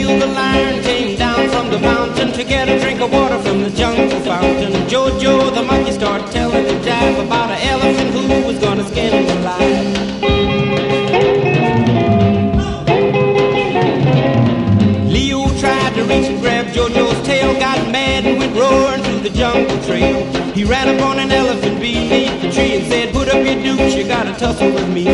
the lion came down from the mountain to get a drink of water from the jungle fountain. Jojo the monkey started telling the jive about an elephant who was gonna skin him alive. Leo tried to reach and grab Jojo's tail, got mad and went roaring through the jungle trail. He ran up on an elephant beneath the tree and said, "Put up your dukes, you gotta tussle with me."